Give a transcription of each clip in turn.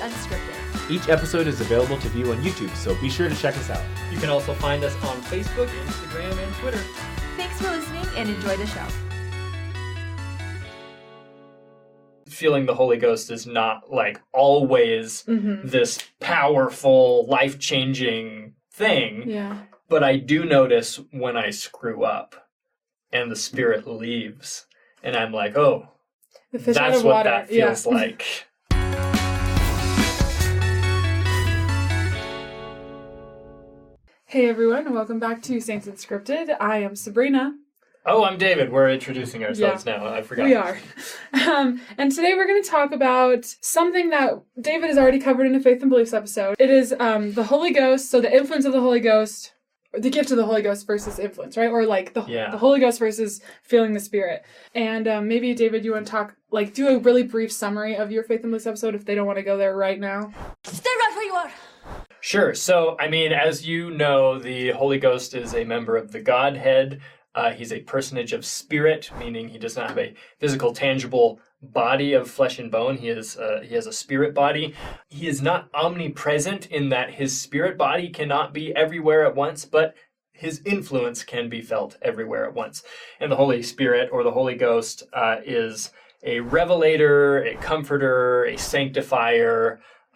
Unscripted. Each episode is available to view on YouTube, so be sure to check us out. You can also find us on Facebook, Instagram, and Twitter. Thanks for listening and enjoy the show. Feeling the Holy Ghost is not like always this powerful, life-changing thing. Yeah. But I do notice when I screw up and the Spirit leaves, and I'm like, oh, The fish out that's of what water. that feels like. Hey everyone, and welcome back to Saints Unscripted. I am Sabrina. Oh, I'm David. We're introducing ourselves now. I forgot. We are. And today we're going to talk about something that David has already covered in a Faith and Beliefs episode. It is the Holy Ghost, so the influence of the Holy Ghost, the gift of the Holy Ghost versus influence, right? Or like the Holy Ghost versus feeling the Spirit. And maybe, David, you want to talk, like do a really brief summary of your Faith and Beliefs episode if they don't want to go there right now. Stay right where you are. Sure. So, I mean, as you know, the Holy Ghost is a member of the Godhead. He's a personage of spirit, meaning he does not have a physical, tangible body of flesh and bone. He has a spirit body. He is not omnipresent in that his spirit body cannot be everywhere at once, but his influence can be felt everywhere at once. And the Holy Spirit, or the Holy Ghost, is a revelator, a comforter, a sanctifier,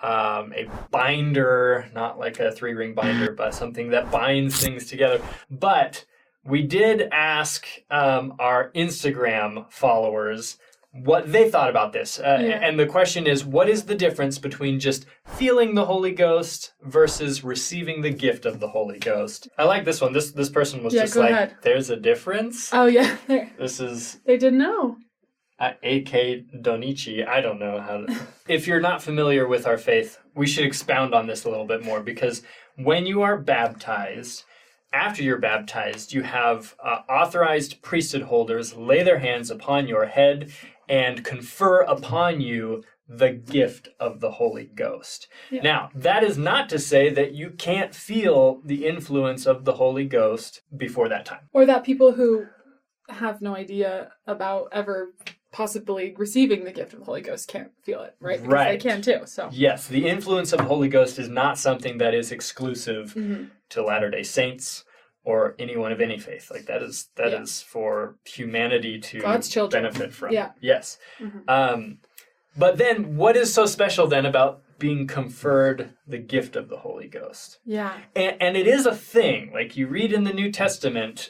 a binder, not like a 3-ring binder, but something that binds things together. But we did ask our Instagram followers what they thought about this. And the question is, what is the difference between just feeling the Holy Ghost versus receiving the gift of the Holy Ghost? I like this one. This person was just like, ahead. There's a difference? Oh, yeah. There. This is They didn't know. A.K. Donichi. I don't know how to... If you're not familiar with our faith, we should expound on this a little bit more, because when you are baptized, after you're baptized, you have authorized priesthood holders lay their hands upon your head and confer upon you the gift of the Holy Ghost. Yeah. Now, that is not to say that you can't feel the influence of the Holy Ghost before that time. Or that people who have no idea about ever possibly receiving the gift of the Holy Ghost can't feel it, right? Because they can too, so. Yes, the influence of the Holy Ghost is not something that is exclusive to Latter-day Saints or anyone of any faith. Like that is for humanity to God's children. Benefit from. Yeah. Yes. But then what is so special then about being conferred the gift of the Holy Ghost? Yeah. And it is a thing. Like you read in the New Testament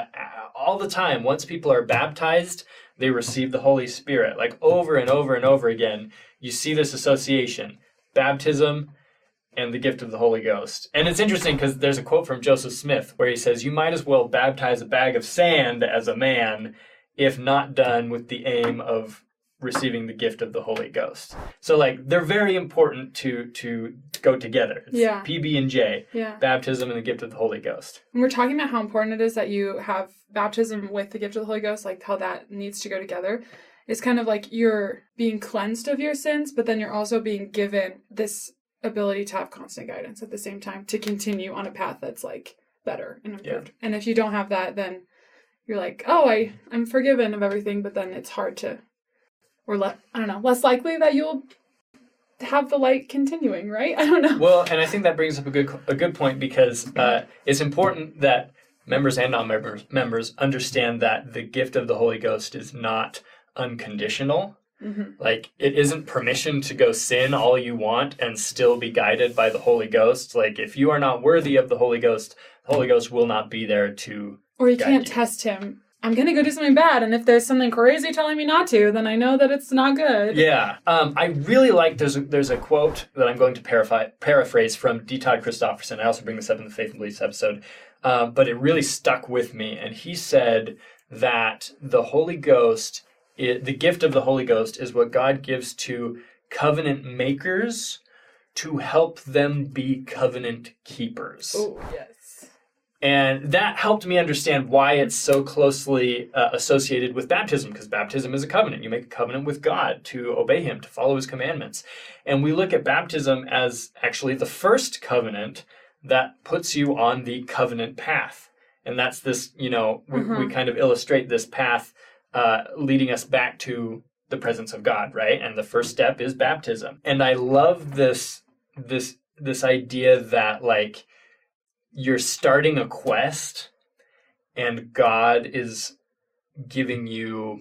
all the time, once people are baptized, they receive the Holy Spirit. Like over and over and over again, you see this association. Baptism and the gift of the Holy Ghost. And it's interesting because there's a quote from Joseph Smith where he says, you might as well baptize a bag of sand as a man if not done with the aim of receiving the gift of the Holy Ghost. So like they're very important to go together. It's PB and J. Yeah. Baptism and the gift of the Holy Ghost. And we're talking about how important it is that you have baptism with the gift of the Holy Ghost, like how that needs to go together. It's kind of like you're being cleansed of your sins, but then you're also being given this ability to have constant guidance at the same time to continue on a path that's like better and improved. Yeah. And if you don't have that, then you're like, oh, I'm forgiven of everything, but then it's hard to, or less likely that you'll have the light continuing, right? I don't know. Well, and I think that brings up a good point, because it's important that members and non-members understand that the gift of the Holy Ghost is not unconditional. Like, it isn't permission to go sin all you want and still be guided by the Holy Ghost. Like, if you are not worthy of the Holy Ghost will not be there to Or you can't test him. I'm going to go do something bad, and if there's something crazy telling me not to, then I know that it's not good. Yeah. I really like, there's a quote that I'm going to paraphrase from D. Todd Christofferson. I also bring this up in the Faith and Beliefs episode, but it really stuck with me. And he said that the Holy Ghost, the gift of the Holy Ghost is what God gives to covenant makers to help them be covenant keepers. Oh, yes. And that helped me understand why it's so closely associated with baptism, because baptism is a covenant. You make a covenant with God to obey Him, to follow His commandments. And we look at baptism as actually the first covenant that puts you on the covenant path. And that's this, we kind of illustrate this path leading us back to the presence of God, right? And the first step is baptism. And I love this idea that like you're starting a quest and God is giving you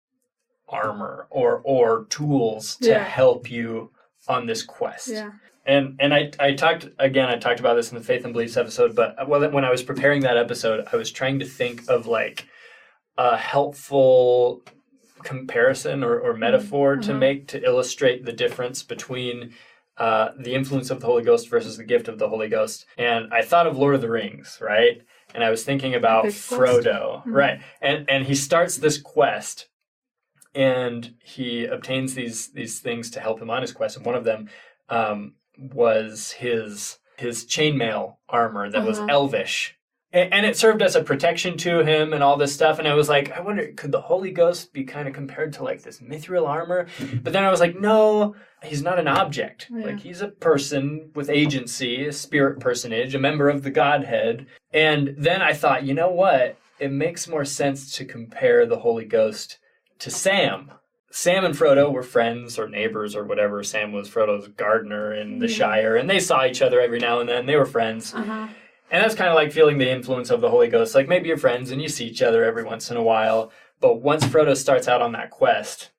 armor or tools to help you on this quest. Yeah. And I talked about this in the Faith and Beliefs episode, but when I was preparing that episode, I was trying to think of like a helpful comparison or metaphor to make to illustrate the difference between the influence of the Holy Ghost versus the gift of the Holy Ghost. And I thought of Lord of the Rings, right? And I was thinking about Frodo, right? And he starts this quest and he obtains these things to help him on his quest. And one of them was his chainmail armor that was elvish. And it served as a protection to him and all this stuff. And I was like, I wonder, could the Holy Ghost be kind of compared to like this mithril armor? But then I was like, no, he's not an object. Yeah. Like he's a person with agency, a spirit personage, a member of the Godhead. And then I thought, you know what? It makes more sense to compare the Holy Ghost to Sam. Sam and Frodo were friends or neighbors or whatever. Sam was Frodo's gardener in the Shire. And they saw each other every now and then. They were friends. And that's kind of like feeling the influence of the Holy Ghost. Like maybe you're friends and you see each other every once in a while. But once Frodo starts out on that quest,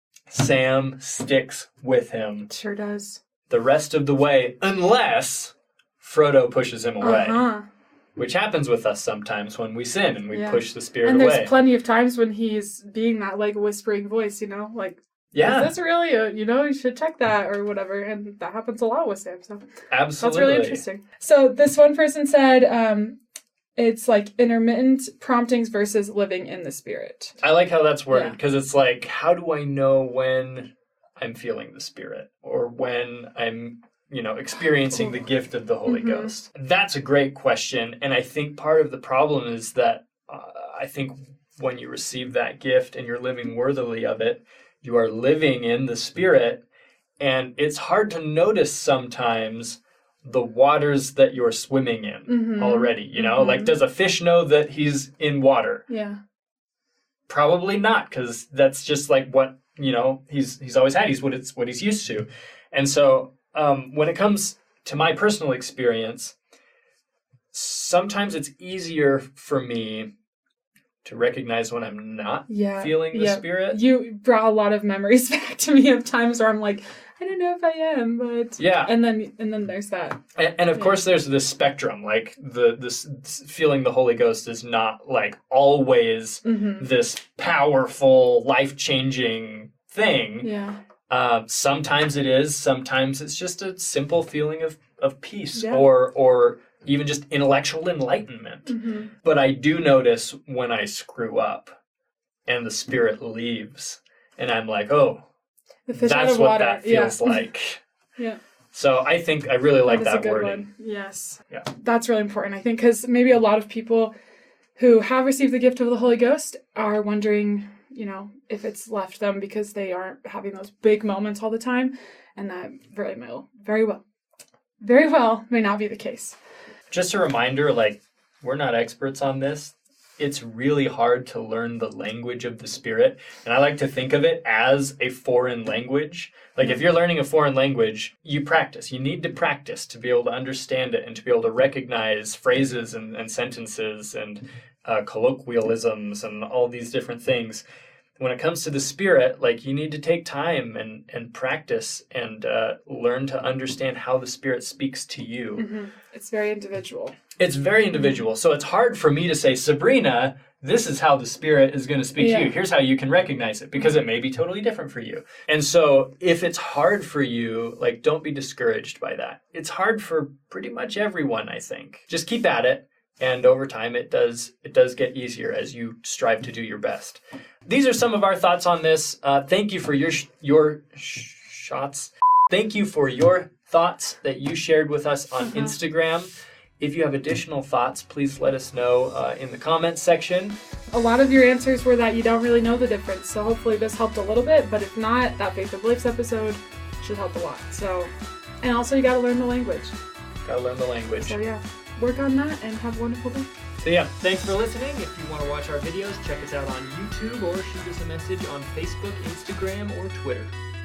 Sam sticks with him. Sure does. The rest of the way, unless Frodo pushes him away. Which happens with us sometimes when we sin and we push the Spirit away. And there's plenty of times when he's being that like whispering voice, you know, like, is this really you should check that or whatever. And that happens a lot with Sam. So absolutely. That's really interesting. So this one person said it's like intermittent promptings versus living in the Spirit. I like how that's worded because it's like, how do I know when I'm feeling the Spirit or when I'm experiencing the gift of the Holy Ghost? That's a great question. And I think part of the problem is that I think when you receive that gift and you're living worthily of it, you are living in the Spirit, and it's hard to notice sometimes the waters that you're swimming in already, Like, does a fish know that he's in water? Yeah. Probably not, because that's just like what, he's always had. He's what he's used to. And so when it comes to my personal experience, sometimes it's easier for me to recognize when I'm not feeling the Spirit. You brought a lot of memories back to me of times where I'm like, I don't know if I am, but and then there's that. And of course there's this spectrum. Like this feeling the Holy Ghost is not like always this powerful, life-changing thing. Yeah. Sometimes it is. Sometimes it's just a simple feeling of peace or even just intellectual enlightenment. But I do notice when I screw up and the Spirit leaves and I'm like, oh, that's what that feels like. Yeah. So I think I really like that wording. One. Yes. Yeah. That's really important, I think, because maybe a lot of people who have received the gift of the Holy Ghost are wondering, if it's left them because they aren't having those big moments all the time. And that very well may not be the case. Just a reminder, like, we're not experts on this. It's really hard to learn the language of the Spirit. And I like to think of it as a foreign language. Like, if you're learning a foreign language, you practice. You need to practice to be able to understand it and to be able to recognize phrases and sentences and colloquialisms and all these different things. When it comes to the Spirit, like, you need to take time and practice and learn to understand how the Spirit speaks to you. It's very individual. It's very individual. So it's hard for me to say, Sabrina, this is how the Spirit is going to speak to you. Here's how you can recognize it, because it may be totally different for you. And so if it's hard for you, like, don't be discouraged by that. It's hard for pretty much everyone, I think. Just keep at it. And over time, it does get easier as you strive to do your best. These are some of our thoughts on this. Thank you for your shots. Thank you for your thoughts that you shared with us on Instagram. If you have additional thoughts, please let us know in the comments section. A lot of your answers were that you don't really know the difference. So hopefully this helped a little bit. But if not, that Faith and Beliefs episode should help a lot. So, and also you got to learn the language. Got to learn the language. So yeah. Work on that and have a wonderful day. So yeah, thanks for listening. If you want to watch our videos, check us out on YouTube or shoot us a message on Facebook, Instagram, or Twitter.